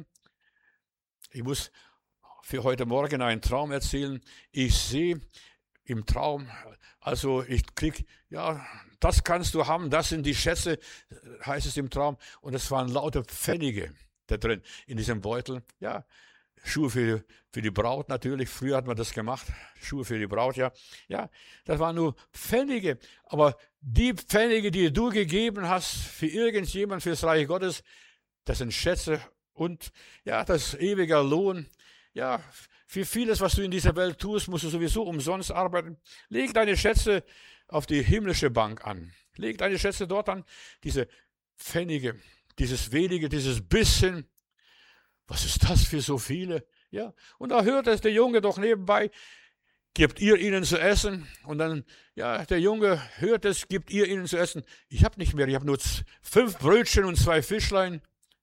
A: Ich muss für heute Morgen einen Traum erzählen. Ich sehe im Traum, also ich kriege, ja, das kannst du haben, das sind die Schätze, heißt es im Traum. Und es waren lauter Pfennige da drin, in diesem Beutel. Ja, Schuhe für die Braut natürlich, früher hat man das gemacht, Schuhe für die Braut, ja. Ja, das waren nur Pfennige, aber die Pfennige, die du gegeben hast für irgendjemand, für das Reich Gottes, das sind Schätze und ja, das ist ewiger Lohn. Ja, für vieles, was du in dieser Welt tust, musst du sowieso umsonst arbeiten. Leg deine Schätze auf die himmlische Bank an. Leg deine Schätze dort an, diese Pfennige, dieses wenige, dieses bisschen. Was ist das für so viele? Ja, und da hört es der Junge doch nebenbei, gebt ihr ihnen zu essen? Und dann, ja, der Junge hört es, gebt ihr ihnen zu essen? Ich habe nicht mehr, ich habe nur 5 Brötchen und 2 Fischlein.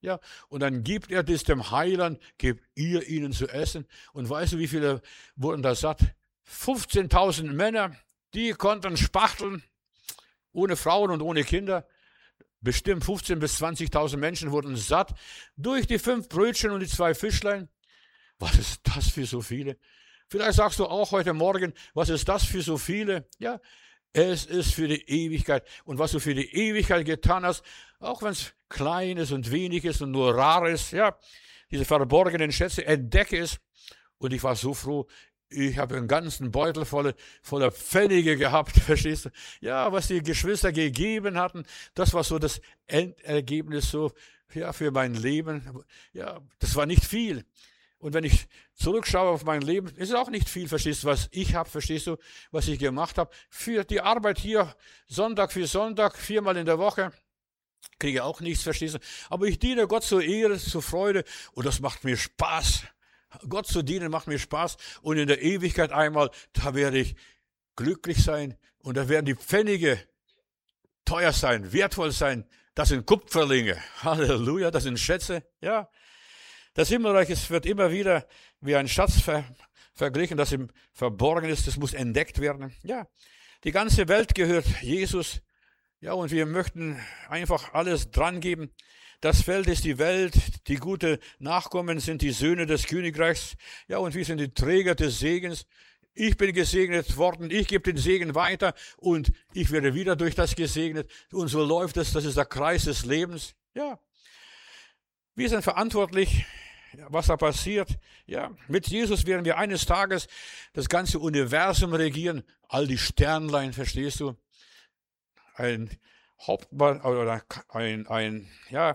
A: Ja, und dann gibt er das dem Heiland, gebt ihr ihnen zu essen. Und weißt du, wie viele wurden da satt? 15.000 Männer, die konnten spachteln, ohne Frauen und ohne Kinder. Bestimmt 15.000 bis 20.000 Menschen wurden satt durch die 5 Brötchen und die 2 Fischlein. Was ist das für so viele? Vielleicht sagst du auch heute Morgen, was ist das für so viele? Ja, es ist für die Ewigkeit. Und was du für die Ewigkeit getan hast, auch wenn es klein ist und wenig ist und nur rar ist, ja, diese verborgenen Schätze, entdecke es. Und ich war so froh, ich habe einen ganzen Beutel voller Pfennige gehabt, verstehst du? Ja, was die Geschwister gegeben hatten, das war so das Endergebnis so, ja, für mein Leben. Ja, das war nicht viel. Und wenn ich zurückschaue auf mein Leben, ist es auch nicht viel, verstehst du, was ich habe, verstehst du, was ich gemacht habe. Für die Arbeit hier, Sonntag für Sonntag, 4-mal in der Woche, kriege auch nichts, verstehst du. Aber ich diene Gott zur Ehre, zur Freude und das macht mir Spaß. Gott zu dienen macht mir Spaß und in der Ewigkeit einmal, da werde ich glücklich sein und da werden die Pfennige teuer sein, wertvoll sein. Das sind Kupferlinge, Halleluja, das sind Schätze, ja. Das Himmelreich wird immer wieder wie ein Schatz verglichen, das im Verborgen ist, das muss entdeckt werden. Ja, die ganze Welt gehört Jesus. Ja, und wir möchten einfach alles dran geben. Das Feld ist die Welt, die gute Nachkommen sind die Söhne des Königreichs. Ja, und wir sind die Träger des Segens. Ich bin gesegnet worden, ich gebe den Segen weiter und ich werde wieder durch das gesegnet. Und so läuft es, das ist der Kreis des Lebens. Ja, wir sind verantwortlich, was da passiert. Ja, mit Jesus werden wir eines Tages das ganze Universum regieren. All die Sternlein, verstehst du? Ein Hauptmann oder ein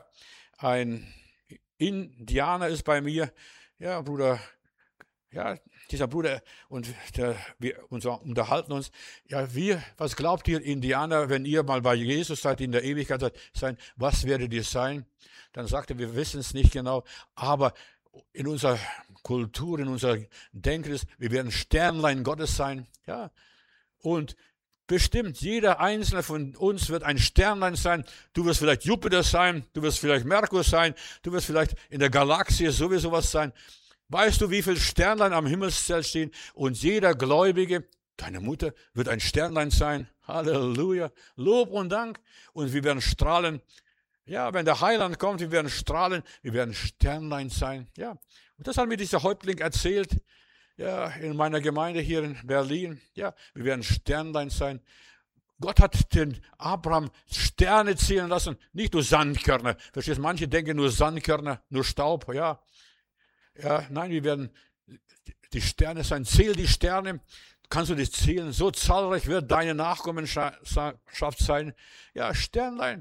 A: Indianer ist bei mir. Ja, Bruder, ja, dieser Bruder und wir unterhalten uns. Ja, was glaubt ihr Indianer, wenn ihr mal bei Jesus seid, in der Ewigkeit seid, was werdet ihr sein? Dann sagt er, wir wissen es nicht genau, aber in unserer Kultur, in unserer Denken ist, wir werden Sternlein Gottes sein. Ja, und bestimmt jeder einzelne von uns wird ein Sternlein sein. Du wirst vielleicht Jupiter sein, du wirst vielleicht Merkur sein, du wirst vielleicht in der Galaxie sowieso was sein. Weißt du, wie viele Sternlein am Himmelszelt stehen? Und jeder Gläubige, deine Mutter, wird ein Sternlein sein. Halleluja. Lob und Dank. Und wir werden strahlen. Ja, wenn der Heiland kommt, wir werden strahlen. Wir werden Sternlein sein. Ja. Und das hat mir dieser Häuptling erzählt. Ja, in meiner Gemeinde hier in Berlin. Ja, wir werden Sternlein sein. Gott hat den Abraham Sterne zählen lassen, nicht nur Sandkörner. Verstehst du? Manche denken nur Sandkörner, nur Staub. Ja. Ja, nein, wir werden die Sterne sein. Zähl die Sterne. Kannst du die zählen? So zahlreich wird deine Nachkommenschaft sein. Ja, Sternlein.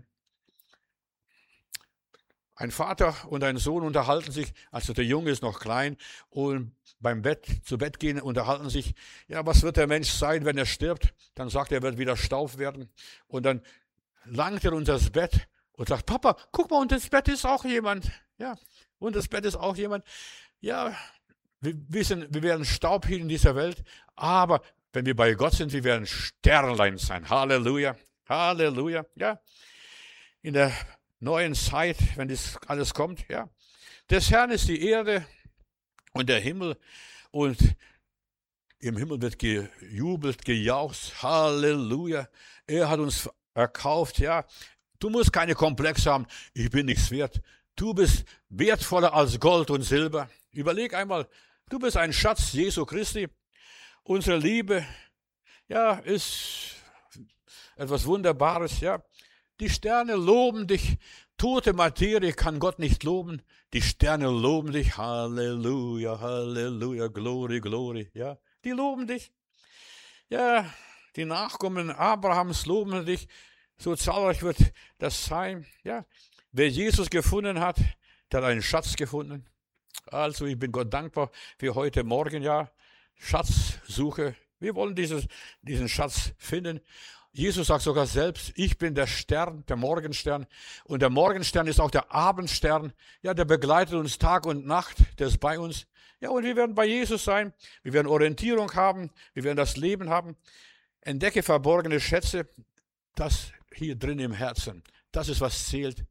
A: Ein Vater und ein Sohn unterhalten sich, also der Junge ist noch klein, und zu Bett gehen, unterhalten sich, ja, was wird der Mensch sein, wenn er stirbt? Dann sagt er, wird wieder Staub werden. Und dann langt er unter das Bett und sagt, Papa, guck mal, unter das Bett ist auch jemand. Ja, unter das Bett ist auch jemand. Ja, wir werden Staub hier in dieser Welt, aber wenn wir bei Gott sind, wir werden Sternlein sein. Halleluja, Halleluja, ja. In der neuen Zeit, wenn das alles kommt, ja. Des Herrn ist die Erde und der Himmel und im Himmel wird gejubelt, gejauchzt. Halleluja. Er hat uns erkauft, ja. Du musst keine Komplexe haben. Ich bin nichts wert. Du bist wertvoller als Gold und Silber. Überleg einmal, du bist ein Schatz Jesu Christi. Unsere Liebe, ja, ist etwas Wunderbares, ja. Die Sterne loben dich. Tote Materie kann Gott nicht loben. Die Sterne loben dich. Halleluja, Halleluja, Glory, Glory, ja. Die loben dich. Ja, die Nachkommen Abrahams loben dich. So zahlreich wird das sein, ja. Wer Jesus gefunden hat, der hat einen Schatz gefunden. Also ich bin Gott dankbar für heute Morgen, ja. Schatzsuche. Wir wollen diesen Schatz finden. Jesus sagt sogar selbst, ich bin der Stern, der Morgenstern. Und der Morgenstern ist auch der Abendstern. Ja, der begleitet uns Tag und Nacht, der ist bei uns. Ja, und wir werden bei Jesus sein. Wir werden Orientierung haben. Wir werden das Leben haben. Entdecke verborgene Schätze. Das hier drin im Herzen. Das ist, was zählt.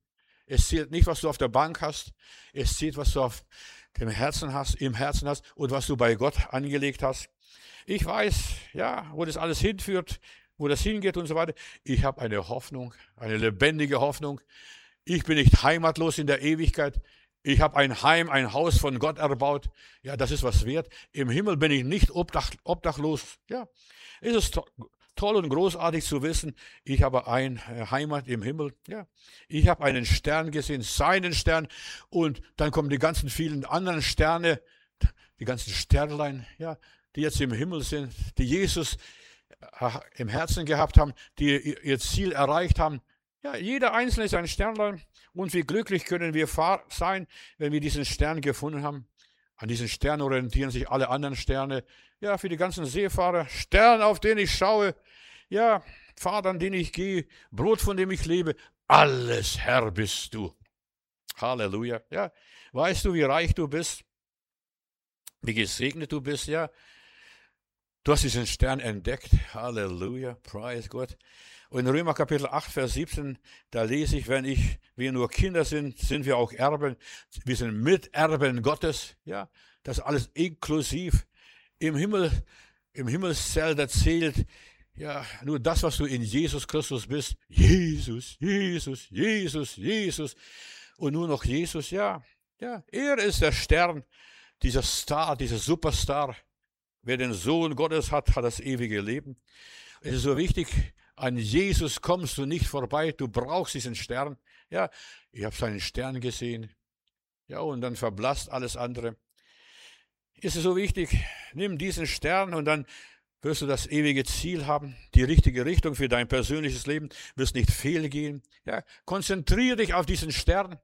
A: Es zählt nicht, was du auf der Bank hast. Es zählt, was du auf dem Herzen hast, im Herzen hast und was du bei Gott angelegt hast. Ich weiß, ja, wo das alles hinführt, wo das hingeht und so weiter. Ich habe eine Hoffnung, eine lebendige Hoffnung. Ich bin nicht heimatlos in der Ewigkeit. Ich habe ein Heim, ein Haus von Gott erbaut. Ja, das ist was wert. Im Himmel bin ich nicht obdachlos. Ja, es ist toll und großartig zu wissen, ich habe eine Heimat im Himmel. Ja, ich habe einen Stern gesehen, seinen Stern. Und dann kommen die ganzen vielen anderen Sterne, die ganzen Sternlein, ja, die jetzt im Himmel sind, die Jesus im Herzen gehabt haben, die ihr Ziel erreicht haben. Ja, jeder Einzelne ist ein Sternlein. Und wie glücklich können wir sein, wenn wir diesen Stern gefunden haben. An diesen Stern orientieren sich alle anderen Sterne. Ja, für die ganzen Seefahrer. Stern, auf den ich schaue. Ja, Pfad, an den ich gehe. Brot, von dem ich lebe. Alles, Herr, bist du. Halleluja. Ja, weißt du, wie reich du bist? Wie gesegnet du bist, ja. Du hast diesen Stern entdeckt. Halleluja. Preis Gott. Und in Römer Kapitel 8, Vers 17, da lese ich, wenn wir nur Kinder sind, sind wir auch Erben. Wir sind Miterben Gottes. Ja, das ist alles inklusiv. Im Himmelszelt erzählt, ja, nur das, was du in Jesus Christus bist. Jesus, Jesus, Jesus, Jesus. Und nur noch Jesus, ja. Ja, er ist der Stern, dieser Star, dieser Superstar. Wer den Sohn Gottes hat, hat das ewige Leben. Es ist so wichtig, an Jesus kommst du nicht vorbei, du brauchst diesen Stern. Ja, ich habe seinen Stern gesehen. Ja, und dann verblasst alles andere. Es ist so wichtig, nimm diesen Stern und dann wirst du das ewige Ziel haben, die richtige Richtung für dein persönliches Leben, wirst nicht fehlgehen. Ja, konzentriere dich auf diesen Stern.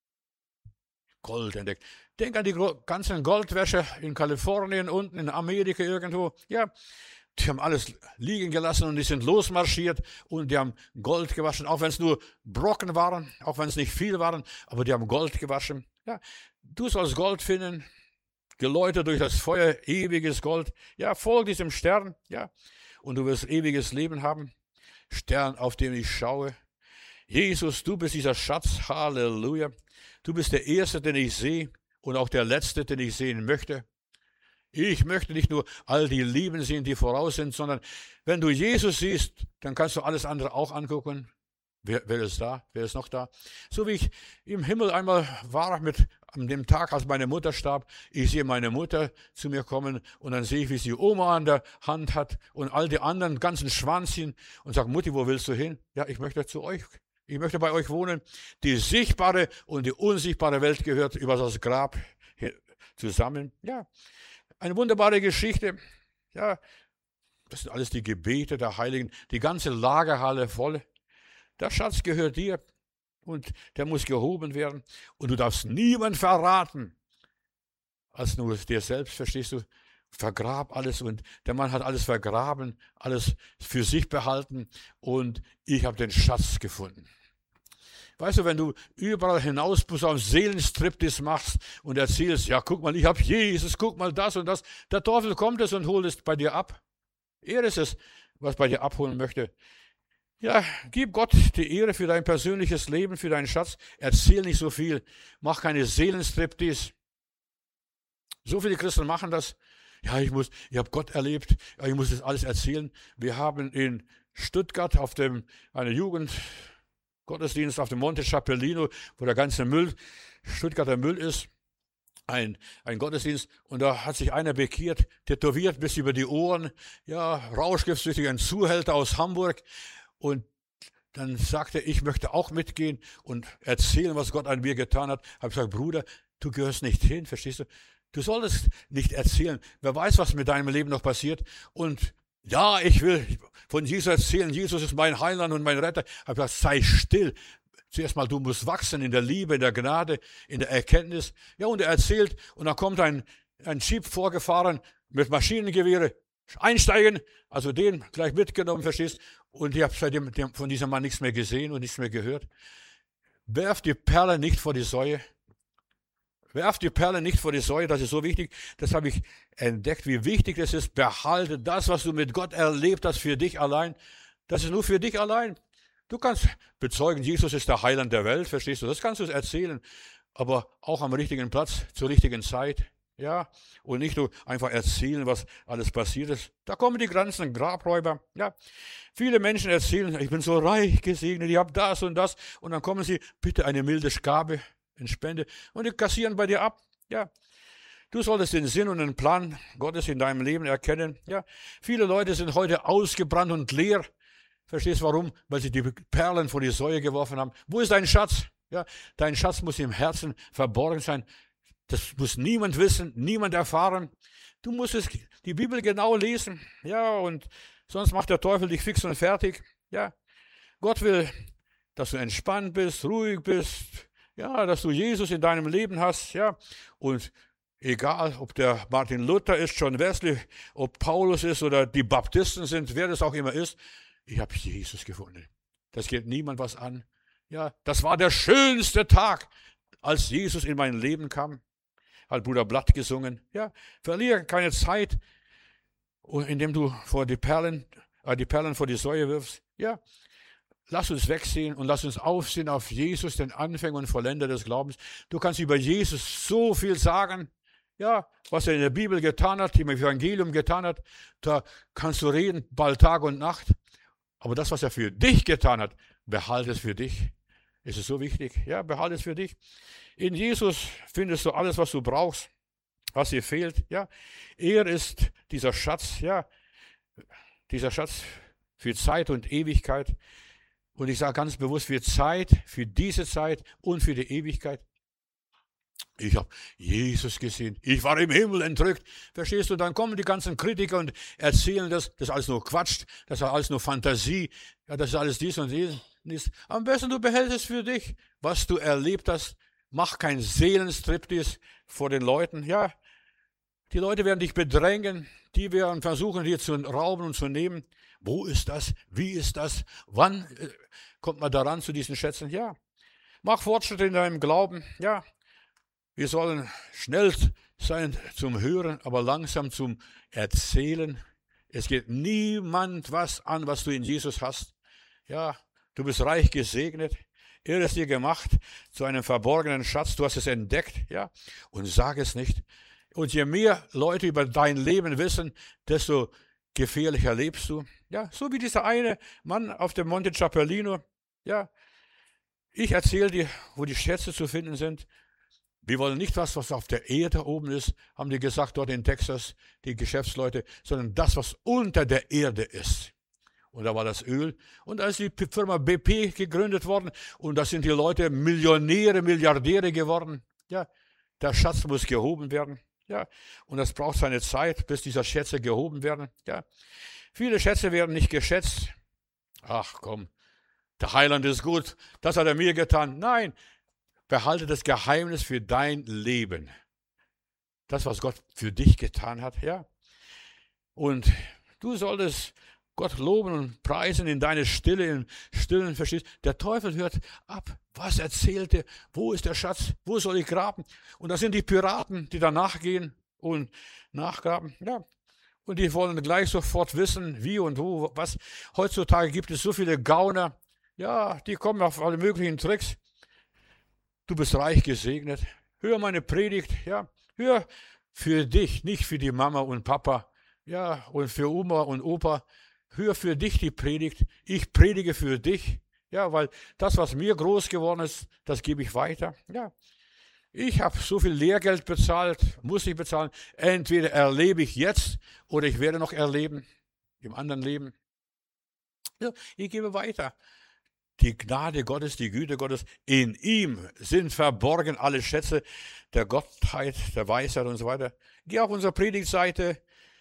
A: Gold entdeckt. Denk an die ganzen Goldwäscher in Kalifornien, unten in Amerika irgendwo. Ja, die haben alles liegen gelassen und die sind losmarschiert und die haben Gold gewaschen, auch wenn es nur Brocken waren, auch wenn es nicht viel waren, aber die haben Gold gewaschen. Ja, du sollst Gold finden, geläutert durch das Feuer, ewiges Gold. Ja, folg diesem Stern, ja, und du wirst ewiges Leben haben. Stern, auf den ich schaue. Jesus, du bist dieser Schatz, Halleluja. Du bist der Erste, den ich sehe und auch der Letzte, den ich sehen möchte. Ich möchte nicht nur all die Lieben sehen, die voraus sind, sondern wenn du Jesus siehst, dann kannst du alles andere auch angucken. Wer ist da? Wer ist noch da? So wie ich im Himmel einmal war an dem Tag, als meine Mutter starb. Ich sehe meine Mutter zu mir kommen und dann sehe ich, wie sie Oma an der Hand hat und all die anderen ganzen Schwanzchen und sage, Mutti, wo willst du hin? Ja, ich möchte zu euch. Ich möchte bei euch wohnen. Die sichtbare und die unsichtbare Welt gehört über das Grab zusammen. Ja, eine wunderbare Geschichte. Ja, das sind alles die Gebete der Heiligen, die ganze Lagerhalle voll. Der Schatz gehört dir und der muss gehoben werden. Und du darfst niemand verraten, als nur dir selbst, verstehst du? Vergrab alles und der Mann hat alles vergraben, alles für sich behalten und ich habe den Schatz gefunden. Weißt du, wenn du überall hinaus Seelenstriptease machst und erzählst, ja, guck mal, ich habe Jesus, guck mal das und das, der Teufel kommt es und holt es bei dir ab. Er ist es, was bei dir abholen möchte. Ja, gib Gott die Ehre für dein persönliches Leben, für deinen Schatz. Erzähl nicht so viel. Mach keine Seelenstriptease. So viele Christen machen das. Ja, ich habe Gott erlebt. Ja, ich muss das alles erzählen. Wir haben in Stuttgart auf einer Jugendgottesdienst auf dem Monte Chapelino, wo der ganze Stuttgarter Müll ist, ein Gottesdienst, und da hat sich einer bekehrt, tätowiert bis über die Ohren, ja, rauschgiftsüchtig, ein Zuhälter aus Hamburg. Und dann sagte er, ich möchte auch mitgehen und erzählen, was Gott an mir getan hat. Habe ich gesagt, Bruder, du gehörst nicht hin, verstehst du? Du solltest nicht erzählen. Wer weiß, was mit deinem Leben noch passiert. Und ja, ich will von Jesus erzählen. Jesus ist mein Heiland und mein Retter. Ich habe gesagt, sei still. Zuerst mal, du musst wachsen in der Liebe, in der Gnade, in der Erkenntnis. Ja, und er erzählt, und dann kommt ein Jeep vorgefahren mit Maschinengewehre. Einsteigen, also den gleich mitgenommen, verstehst? Und ich habe seitdem von diesem Mann nichts mehr gesehen und nichts mehr gehört. Werf die Perle nicht vor die Säue. Werf die Perle nicht vor die Säue, das ist so wichtig. Das habe ich entdeckt, wie wichtig es ist. Behalte das, was du mit Gott erlebt hast, für dich allein. Das ist nur für dich allein. Du kannst bezeugen, Jesus ist der Heiland der Welt, verstehst du? Das kannst du erzählen, aber auch am richtigen Platz, zur richtigen Zeit. Ja, und nicht nur einfach erzählen, was alles passiert ist. Da kommen die ganzen Grabräuber. Ja, viele Menschen erzählen, ich bin so reich gesegnet, ich habe das, und dann kommen sie, bitte eine milde Gabe in Spende, und die kassieren bei dir ab. Ja, du solltest den Sinn und den Plan Gottes in deinem Leben erkennen. Ja, viele Leute sind heute ausgebrannt und leer. Verstehst du warum? Weil sie die Perlen vor die Säue geworfen haben. Wo ist dein Schatz? Ja, dein Schatz muss im Herzen verborgen sein. Das muss niemand wissen, niemand erfahren. Du musst die Bibel genau lesen. Ja, und sonst macht der Teufel dich fix und fertig. Ja, Gott will, dass du entspannt bist, ruhig bist. Ja, dass du Jesus in deinem Leben hast. Ja, und egal, ob der Martin Luther ist, John Wesley, ob Paulus ist oder die Baptisten sind, wer das auch immer ist, ich habe Jesus gefunden. Das geht niemand was an. Ja, das war der schönste Tag, als Jesus in mein Leben kam. Hat Bruder Blatt gesungen. Ja, verliere keine Zeit, indem du die Perlen vor die Säue wirfst. Ja, lass uns wegsehen und lass uns aufsehen auf Jesus, den Anfänger und Vollender des Glaubens. Du kannst über Jesus so viel sagen. Ja, was er in der Bibel getan hat, im Evangelium getan hat, da kannst du reden, bald Tag und Nacht. Aber das, was er für dich getan hat, behalte es für dich. Es ist so wichtig. Ja, behalte es für dich. In Jesus findest du alles, was du brauchst, was dir fehlt. Ja, er ist dieser Schatz, ja, dieser Schatz für Zeit und Ewigkeit. Und ich sage ganz bewusst für Zeit, für diese Zeit und für die Ewigkeit. Ich habe Jesus gesehen. Ich war im Himmel entrückt. Verstehst du? Dann kommen die ganzen Kritiker und erzählen das ist alles nur Quatsch, das ist alles nur Fantasie, ja, das ist alles dies und dies. Am besten du behältst es für dich, was du erlebt hast. Mach kein Seelenstriptease vor den Leuten. Ja, die Leute werden dich bedrängen, die werden versuchen, dir zu rauben und zu nehmen. Wo ist das? Wie ist das? Wann kommt man daran zu diesen Schätzen? Ja, mach Fortschritte in deinem Glauben. Ja, wir sollen schnell sein zum Hören, aber langsam zum Erzählen. Es geht niemand was an, was du in Jesus hast. Ja, du bist reich gesegnet. Er ist dir gemacht zu einem verborgenen Schatz. Du hast es entdeckt, ja, und sag es nicht. Und je mehr Leute über dein Leben wissen, desto gefährlicher lebst du. Ja, so wie dieser eine Mann auf dem Monte Ciappellino. Ja, ich erzähle dir, wo die Schätze zu finden sind. Wir wollen nicht was auf der Erde oben ist, haben die gesagt dort in Texas, die Geschäftsleute, sondern das, was unter der Erde ist. Und da war das Öl. Und da ist die Firma BP gegründet worden. Und da sind die Leute Millionäre, Milliardäre geworden. Ja, der Schatz muss gehoben werden. Ja, und das braucht seine Zeit, bis diese Schätze gehoben werden. Ja, viele Schätze werden nicht geschätzt. Ach komm, der Heiland ist gut, das hat er mir getan. Nein, behalte das Geheimnis für dein Leben. Das, was Gott für dich getan hat. Ja, und du solltest Gott loben und preisen in deine Stille, im Stillen, verstehst. Der Teufel hört ab. Was erzählt er? Wo ist der Schatz? Wo soll ich graben? Und das sind die Piraten, die da nachgehen und nachgraben. Ja. Und die wollen gleich sofort wissen, wie und wo, was. Heutzutage gibt es so viele Gauner. Ja, die kommen auf alle möglichen Tricks. Du bist reich gesegnet. Hör meine Predigt. Ja, hör für dich, nicht für die Mama und Papa. Ja, und für Oma und Opa. Hör für dich die Predigt. Ich predige für dich. Ja, weil das, was mir groß geworden ist, das gebe ich weiter. Ja, ich habe so viel Lehrgeld bezahlt, muss ich bezahlen. Entweder erlebe ich jetzt oder ich werde noch erleben im anderen Leben. Ja, ich gebe weiter. Die Gnade Gottes, die Güte Gottes, in ihm sind verborgen alle Schätze der Gottheit, der Weisheit und so weiter. Geh auf unsere Predigtseite.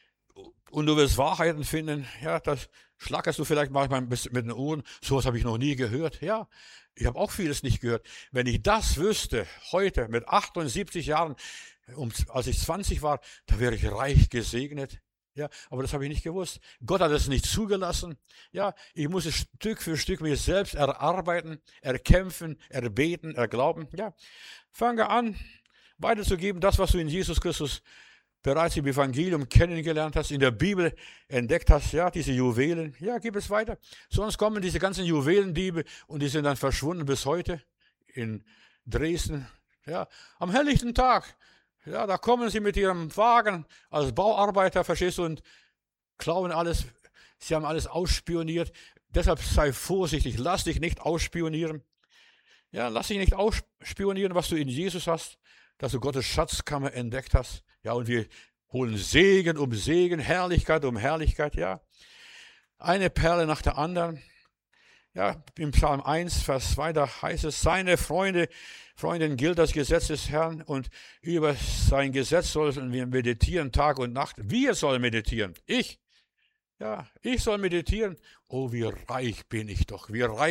A: Und du wirst Wahrheiten finden, ja, das schlackerst du vielleicht manchmal mit den Ohren, sowas habe ich noch nie gehört. Ja, ich habe auch vieles nicht gehört. Wenn ich das wüsste, heute mit 78 Jahren, als ich 20 war, da wäre ich reich gesegnet. Ja, aber das habe ich nicht gewusst. Gott hat es nicht zugelassen. Ja, ich muss es Stück für Stück mir selbst erarbeiten, erkämpfen, erbeten, erglauben. Ja, fange an, weiterzugeben, das, was du in Jesus Christus bereits im Evangelium kennengelernt hast, in der Bibel entdeckt hast, ja, diese Juwelen, ja, gib es weiter. Sonst kommen diese ganzen Juwelendiebe und die sind dann verschwunden bis heute in Dresden, ja, am helllichten Tag. Ja, da kommen sie mit ihrem Wagen als Bauarbeiter, verstehst du, und klauen alles. Sie haben alles ausspioniert. Deshalb sei vorsichtig, lass dich nicht ausspionieren. Ja, lass dich nicht ausspionieren, was du in Jesus hast, dass du Gottes Schatzkammer entdeckt hast. Ja, und wir holen Segen um Segen, Herrlichkeit um Herrlichkeit, ja. Eine Perle nach der anderen. Ja, im Psalm 1, Vers 2, da heißt es, seine Freundin gilt das Gesetz des Herrn und über sein Gesetz sollen wir meditieren Tag und Nacht. Wir sollen meditieren. Ich soll meditieren. Oh, wie reich bin ich doch,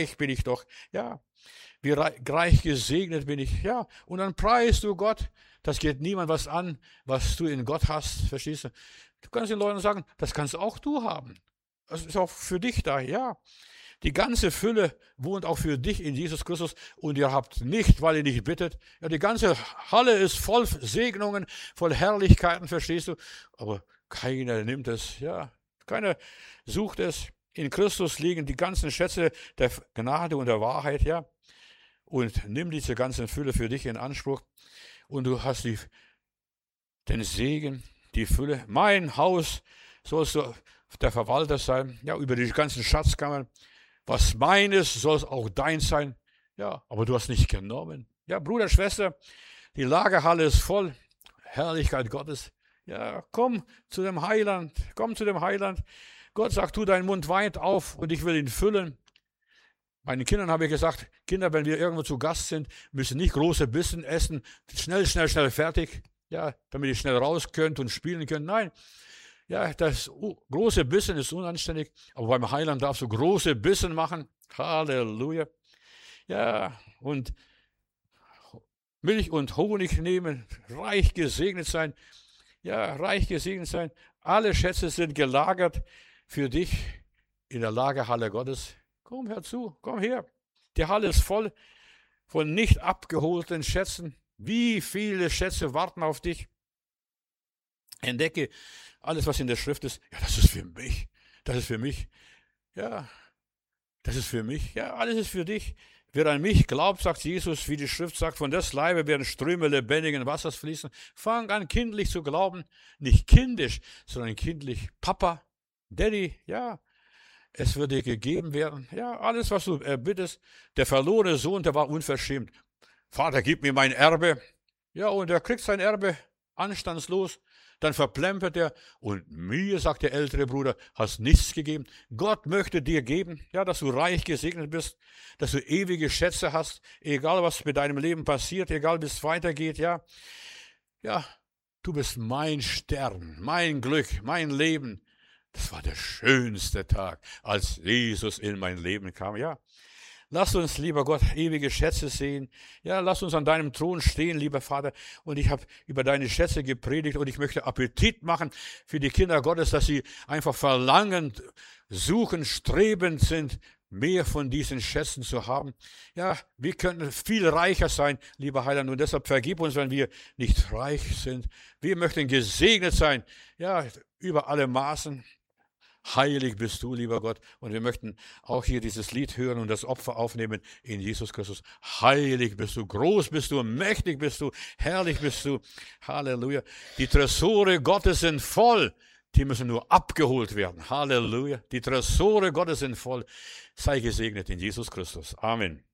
A: ja. Wie reich gesegnet bin ich, ja. Und dann preist du Gott. Das geht niemand was an, was du in Gott hast, verstehst du? Du kannst den Leuten sagen, das kannst auch du haben. Das ist auch für dich da, ja. Die ganze Fülle wohnt auch für dich in Jesus Christus und ihr habt nicht, weil ihr nicht bittet. Ja, die ganze Halle ist voll Segnungen, voll Herrlichkeiten, verstehst du? Aber keiner nimmt es, ja. Keiner sucht es. In Christus liegen die ganzen Schätze der Gnade und der Wahrheit, ja. Und nimm diese ganzen Fülle für dich in Anspruch. Und du hast den Segen, die Fülle. Mein Haus sollst du der Verwalter sein, ja, über die ganzen Schatzkammern. Was meines soll auch dein sein. Ja, aber du hast nicht genommen. Ja, Bruder, Schwester, die Lagerhalle ist voll. Herrlichkeit Gottes. Ja, komm zu dem Heiland. Gott sagt, tu deinen Mund weit auf und ich will ihn füllen. Meinen Kindern habe ich gesagt, Kinder, wenn wir irgendwo zu Gast sind, müssen nicht große Bissen essen, schnell fertig, ja, damit ihr schnell raus könnt und spielen könnt. Nein, ja, das große Bissen ist unanständig, aber beim Heiland darfst du große Bissen machen. Halleluja. Ja, und Milch und Honig nehmen, reich gesegnet sein. Ja, reich gesegnet sein. Alle Schätze sind gelagert für dich in der Lagerhalle Gottes. Komm herzu, komm her. Die Halle ist voll von nicht abgeholten Schätzen. Wie viele Schätze warten auf dich? Entdecke alles, was in der Schrift ist. Ja, das ist für mich. Das ist für mich. Ja, das ist für mich. Ja, alles ist für dich. Wer an mich glaubt, sagt Jesus, wie die Schrift sagt, von des Leibe werden Ströme lebendigen Wassers fließen. Fang an, kindlich zu glauben. Nicht kindisch, sondern kindlich. Papa, Daddy, ja. Es wird dir gegeben werden. Ja, alles, was du erbittest. Der verlorene Sohn, der war unverschämt. Vater, gib mir mein Erbe. Ja, und er kriegt sein Erbe anstandslos. Dann verplempert er. Und mir, sagt der ältere Bruder, hast nichts gegeben. Gott möchte dir geben, ja, dass du reich gesegnet bist, dass du ewige Schätze hast, egal was mit deinem Leben passiert, egal wie es weitergeht, ja. Ja, du bist mein Stern, mein Glück, mein Leben. Das war der schönste Tag, als Jesus in mein Leben kam, ja. Lass uns, lieber Gott, ewige Schätze sehen. Ja, lass uns an deinem Thron stehen, lieber Vater. Und ich habe über deine Schätze gepredigt und ich möchte Appetit machen für die Kinder Gottes, dass sie einfach verlangend, suchen, strebend sind, mehr von diesen Schätzen zu haben. Ja, wir könnten viel reicher sein, lieber Heiland, und deshalb vergib uns, wenn wir nicht reich sind. Wir möchten gesegnet sein, ja, über alle Maßen. Heilig bist du, lieber Gott. Und wir möchten auch hier dieses Lied hören und das Opfer aufnehmen in Jesus Christus. Heilig bist du, groß bist du, mächtig bist du, herrlich bist du. Halleluja. Die Tresore Gottes sind voll. Die müssen nur abgeholt werden. Halleluja. Die Tresore Gottes sind voll. Sei gesegnet in Jesus Christus. Amen.